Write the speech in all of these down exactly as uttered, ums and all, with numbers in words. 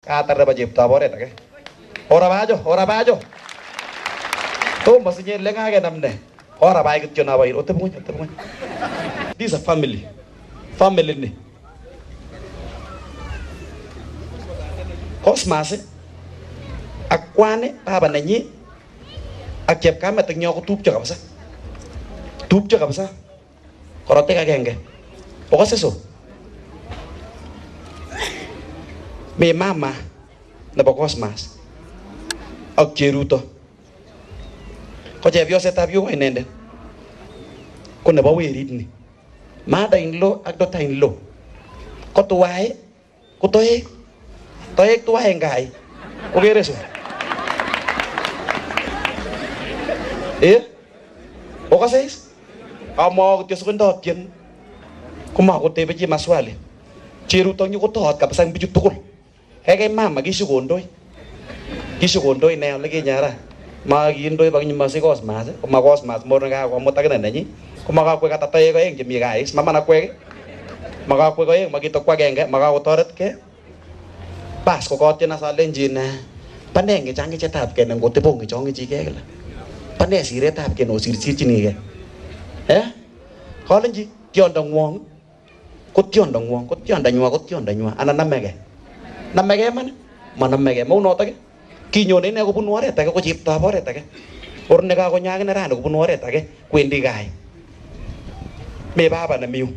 katar nebo cheptab oret age. Ora bajo, ora bajo. Tomo sinye lengakenam ne. Ora bai kityo na bai, otep ngony, otep ngony. This is a family. Family ni. Cosmas ak kwane baba nenyi ak chepkamet ak nyo ko tupcho kabisa. Tupcho kabisa. Korotik agenge. Okase so. May mama nebo Cosmas ak Cheruto. Ko chepyosetab yu ko inendet. Ko nebo werit ni. Mother-in-law ak daughter-in-law. Ko tuwae, ko toek. Toek tuwae ngai. Okere so. Eh? Okase is? Amo ko tiyo tien. Kuma ko tebe chi maswali. Cheruto nyo ko tohot kabisa ng bichu tukul. Kaya mama kisukondoi. Kisukondoi na yung lagi nyara. Makikindoi bang yung masi Cosmas. Kung ma Cosmas mo na ka kumutag na nanyi. Kung makakwe katatayo ko yung jimi guys. Mama na kwe. Makakwe ko yung magitok kwa genge. Makakutoret ke. Pas ko kote na sa lenjin na. Panengi changi chetap ke nang kote pongi chongi chike kala. Panengi sire tap ke no sir sir chini ke. Eh? Kau lenji. Tion dong wong. Kut tion dong wong. Kut tion danywa. Kut tion danywa. Ana namege. Namege mana? Mana namege. Mau nota ke? Kinyo ni aku pun waret. Aku cipta waret. Orang nega aku nyangin neran. Aku pun waret. Kwendi gai. Me baba na miu.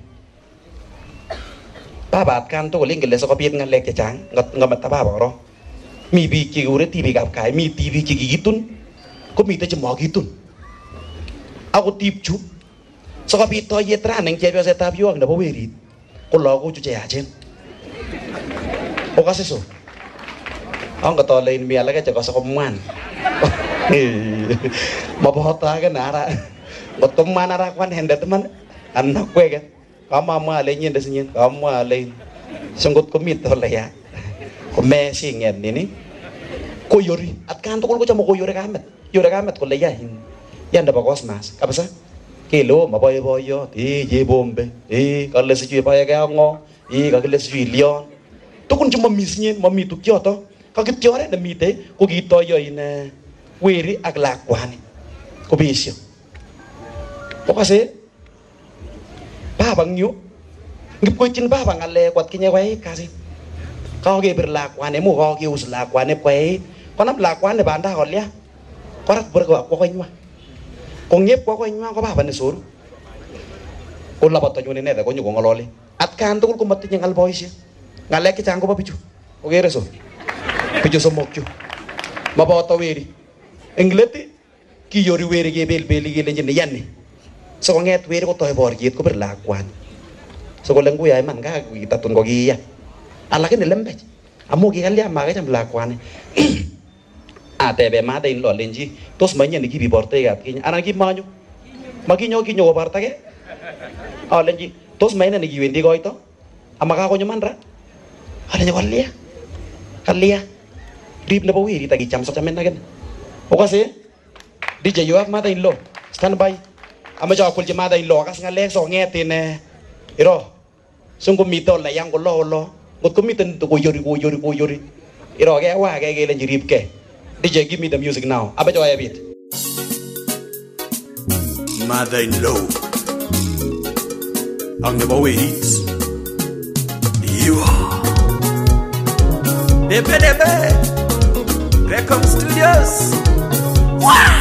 Baba kan tu kuling geles aku piet ngalek cecang. Ngat ngat mata baba ro. Mi bi kigure tibi gap kai. Mi tibi kigitun. Ko mi te cemog gitun. Aku tipcu. So kapi to yetra neng cewek saya tapi uang dapat werit. Kalau aku cuci aja. Oke sesu. Ang kata lain miala ke cakap sekoman. Mau bahota kan nara. Betul mana rakuan hendak teman. Anak gue kan. Kamu ama lainnya desnya. Kamu lain. Sungguh komit oleh ya. Komesingen ini. Koyori. At kan tu kalau cuma koyori kamet. Yori kamet kalau ya hin. Yang dapat Cosmas. Apa sah? Kilo maboy boyo. Eh je bombe. Eh kalau sesuatu apa ya kau ngo. Eh kalau sesuatu lion. Tu kan cuma misnya. Mami tu kyo to. Kalau kita orang dah mite. Kau gitu yo ini. Wiri aglakuan. Kau bisa. Kau kasih. Babang nyu. Ngip kau cin babang ale kuat kinya kau kasih. Kau ke berlakuan emu kau ke us lakuan emu kau. Kau nak lakuan le banda kau lihat. Kau rak berkuat kau kau nyua. Kau ngep kau kau nyua kau bapak ni suruh. Kau lapat tujuan ini dah kau nyuko ngaloli. At kan tu kau mati nyengal boys ya. Ngalek kita angko papicu. Oke reso. Picu somokju. Maba oto weri. Englete ki yori weri ke bel beli ke lenjen yanni. So kau nget weri kau toh borgit kau berlakuan. So kau lengku ya eman kah kita tun kau kia. Alakin lembek. Amu kita lihat makai jam berlakuan. Ate be mada in lo lenji. Tos manya ni kibi borte gat kinya. Anak kibi manyu. Magi nyo kinyo barta ke. Oh lenji. Tos manya ni kibi ndi kau itu. Amaka kau nyaman ra. Ada nyo kalia. Kalia. Rib na bawi rita gicam sa chamen nagen. O kasi D J yo mada in lo. Stand by. Ama jaw kul mada in lo kas ngalek so ngetin eh. Iro. Sungguh mito la yang ko lo lo. Ngot ko miten to ko yori ko yori ko yori. Iro ke wa ke ke lenji rib ke. D J, give me the music now. Apa coba ya beat? Mother-in-law, ang nabawi hits. You are. Debe debe. Recom Studios. Wow.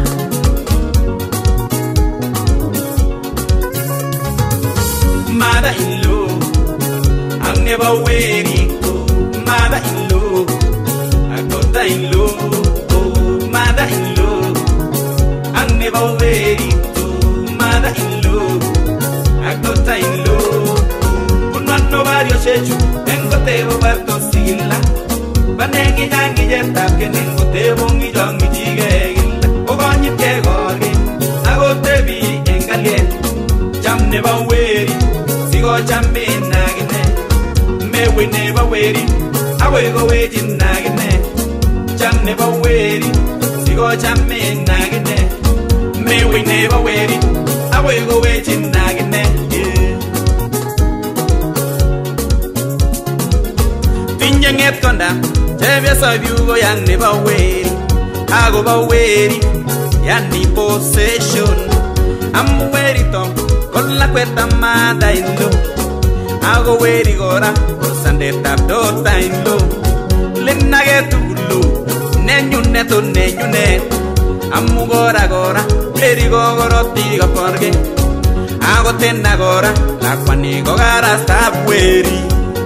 Mother-in-law, ang nabawi hits. Mother-in-law. Daughter-in-law, oh mother-in-law, ang never wait to mother-in-law, ang daughter-in-law. Punan no varios hecho, tengo tebo barto sila. Banengi jangi jetap ke nengo tebo ngi jangi jigegila. Oganyi tegori, ago tebi engalien. Jam never wait, sigo jambi nagine. Me we never wait, ago go wait nagine. Jam never waiting, sigo jam me nagine. Me we never waiting, I will go waiting nagine. Pinjang et itonda chepyoso vyugo yang nebo weri akobo weri yani possession amu weri to kolakwet amada inlo ako weri kora kosandetab dota inlo lenage tugulu nenyunet o nenyunet amu kora kora weri kokoroti koporge ako tena kora lakwani kokarastab weri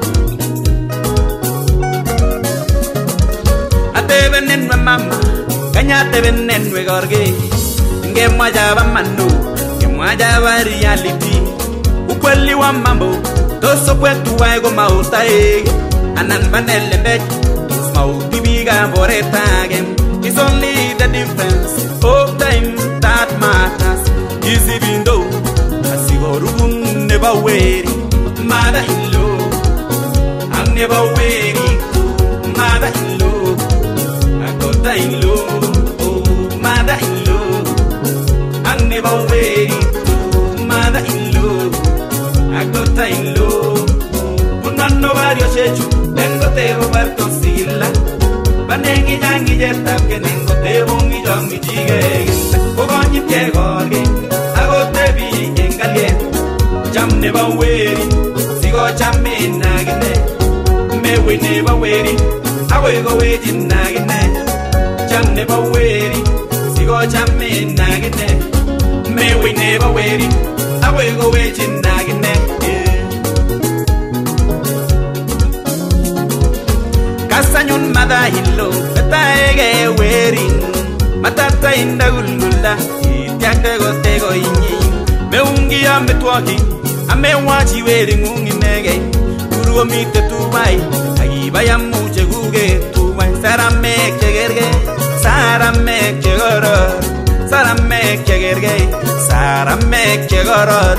atebenenwe mama kanya tebenenwe korge ngemwa jaba manu ngemwa jaba reality ukweli wa mambo toso kwetu waego mautae anan banele mbech tos mauti biga boreta again. It's only the difference of time that matters. Is even though asigorugun never wary mother-in-law I'm never wary mother-in-law daughter-in-law oh mother-in-law I'm never wary mother-in-law daughter-in-law unanno vario chechu tengo tebo barto sila banengi jangi jetap ke nengo tebo ngi jangi jige kogonyi ke gorge ago tebi engalie jam never wary sigo jamme nagine me we never wary ago go we nagine jam never wary sigo jamme nagine me we never wary ago go we nagine Kasanyun mother-in-law betaege wearing matata inda gulgula itiakte gotego inyi meungi ametwaki amewachi wearing unginege urugo mite tuwai agibaya muche guge tuwai sarame kegerge sarame kegoror sarame kegerge sarame kegoror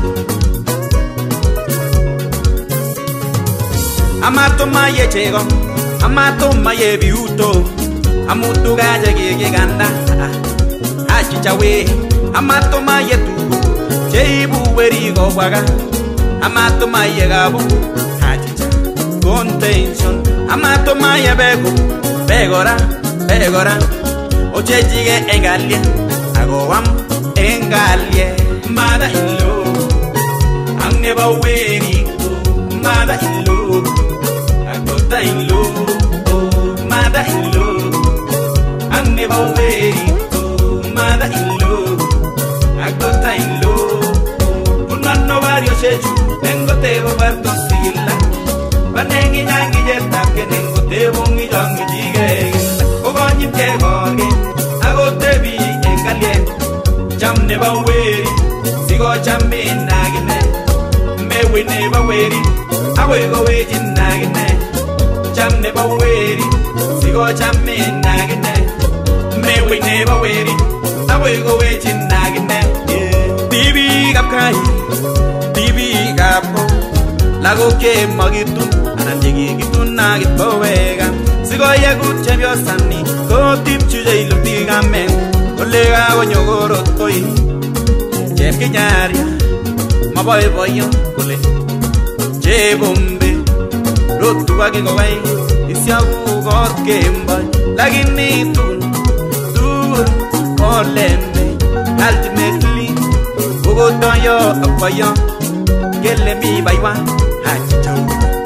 amato maye chego amato maye biuto amutu gaje gege ganda achichawe amato maye tu cheibu weri go waga amato maye gabu achicha contention amato maye bego begora begora ochejige engalie agowam engalie mother-in-law I'm never wary mother-in-law daughter-in-law oh mother-in-law I'm never wary oh mother-in-law daughter-in-law unanno vario chechu tengo tebo barto sila banengi jangi jetap ke nengo tebo ngi jangi jige kogonyi ke gorge ago tebi engalie jam never wary sigo jamme nagine me we never wary ago go we nagine jam never wary sigo jamme nagine me we never wary ago go we nagine bibi gapkai bibi gapo lago ke magitu ananjigi gitu nagit bowega sigo yagut chebyo sanni ko tipchu jailu tigamen kolega gonyogoro toy chepke nyaria maboy boyo kole chebombe rotu wage go wai isyagu got kemba lagini tu tur olembe ultimately ugo toyo apayo gele mi baywa hachichau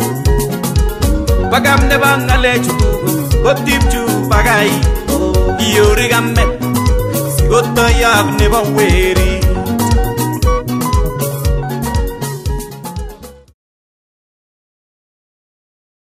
bagam ne bangale chuku gotipchu bagai iori gamme sigotoyo ne baweri